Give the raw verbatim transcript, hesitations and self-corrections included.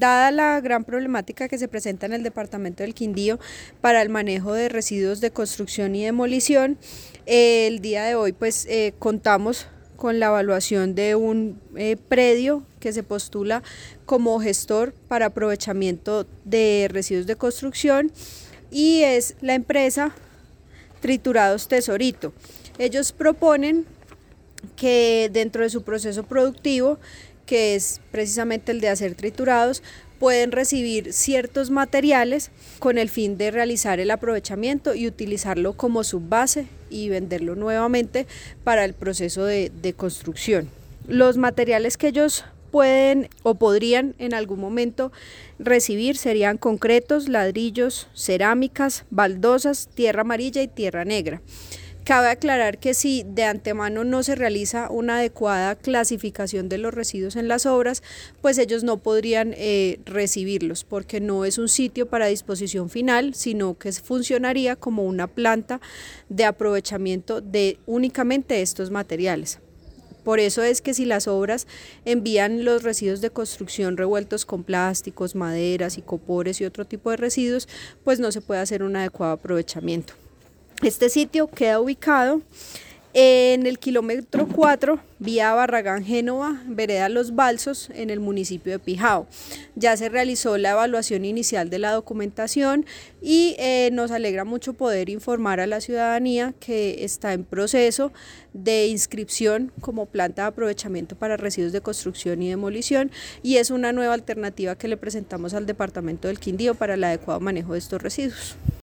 dada la gran problemática que se presenta en el departamento del Quindío para el manejo de residuos de construcción y demolición, eh, el día de hoy pues eh, contamos con la evaluación de un eh, predio que se postula como gestor para aprovechamiento de residuos de construcción, y es la empresa Triturados Tesorito. Ellos proponen que dentro de su proceso productivo, que es precisamente el de hacer triturados, pueden recibir ciertos materiales con el fin de realizar el aprovechamiento y utilizarlo como subbase y venderlo nuevamente para el proceso de, de construcción. Los materiales que ellos pueden o podrían en algún momento recibir serían concretos, ladrillos, cerámicas, baldosas, tierra amarilla y tierra negra. Cabe aclarar que si de antemano no se realiza una adecuada clasificación de los residuos en las obras, pues ellos no podrían eh, recibirlos, porque no es un sitio para disposición final, sino que funcionaría como una planta de aprovechamiento de únicamente estos materiales. Por eso es que si las obras envían los residuos de construcción revueltos con plásticos, maderas, icopores y otro tipo de residuos, pues no se puede hacer un adecuado aprovechamiento. Este sitio queda ubicado en el kilómetro cuatro, vía Barragán Génova, vereda Los Balsos, en el municipio de Pijao. Ya se realizó la evaluación inicial de la documentación y eh, nos alegra mucho poder informar a la ciudadanía que está en proceso de inscripción como planta de aprovechamiento para residuos de construcción y demolición, y es una nueva alternativa que le presentamos al departamento del Quindío para el adecuado manejo de estos residuos.